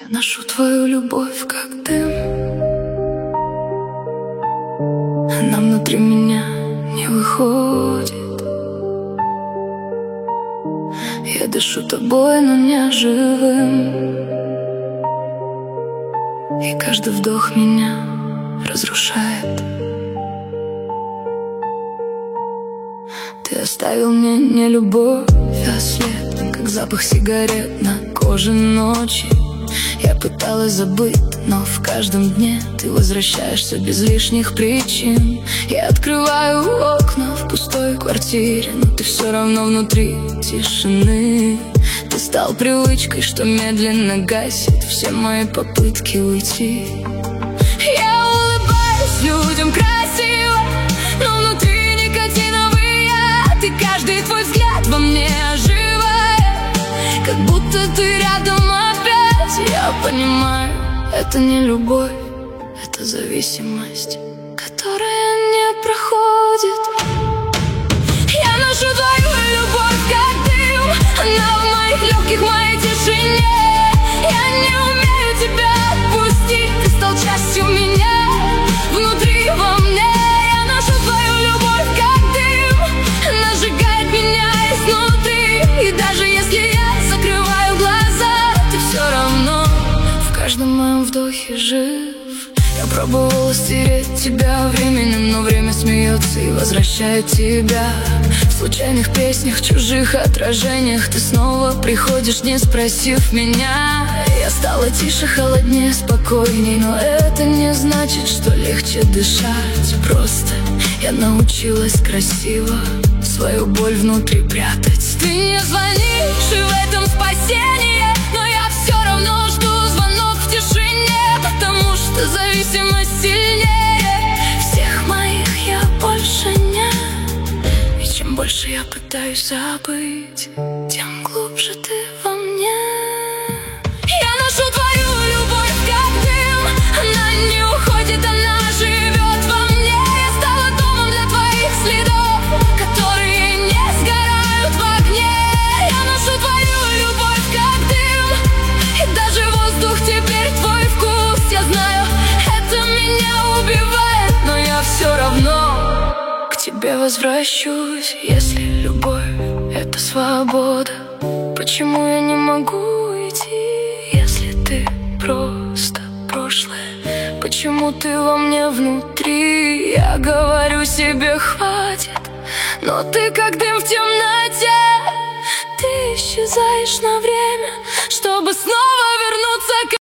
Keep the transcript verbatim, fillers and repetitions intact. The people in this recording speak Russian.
Я ношу твою любовь, как дым. Она внутри меня не выходит. Я дышу тобой, но не живым. И каждый вдох меня разрушает. Ты оставил мне не любовь, а след, как запах сигарет на коже ночи. Я пыталась забыть, но в каждом дне ты возвращаешься без лишних причин. Я открываю окна в пустой квартире, но ты все равно внутри тишины. Ты стал привычкой, что медленно гасит все мои попытки уйти. Я улыбаюсь людям красиво, но внутри никотиновый яд. И каждый твой взгляд во мне оживает, как будто ты рядом опять. Я понимаю, это не любовь, это зависимость, которая не проходит. Я ношу твою любовь, как дым. Она в моих легких, в моей тишине. Я не умею тебя отпустить. Ты стал частью меня, внутри во мне. Я ношу твою любовь, как дым. Она сжигает меня изнутри. И даже если я закрываю глаза, ты все равно в каждом моем вдохе жив. Я пробовала стереть тебя временем, но время смеется и возвращает тебя. В случайных песнях, чужих отражениях ты снова приходишь, не спросив меня. Я стала тише, холоднее, спокойней, но это не значит, что легче дышать. Просто я научилась красиво свою боль внутри прятать. Ты не звонишь, и в этом спасение, но я все равно жду звонок в тишине, потому что зависимость сильнее всех моих. Я больше не. И чем больше я пытаюсь забыть, тем глубже ты во мне. Я ношу твою любовь, как дым. Она не уходит, она живет во мне. Я стала домом для твоих следов, которые не сгорают в огне. Я ношу твою любовь, как дым. И даже воздух теперь твой вкус. Я знаю, это меня убивает, но я все равно к тебе возвращусь. Если любовь — это свобода, почему я не могу уйти? Если ты просто прошлое, почему ты во мне внутри? Я говорю себе хватит, но ты как дым в темноте. Ты исчезаешь на время, чтобы снова вернуться к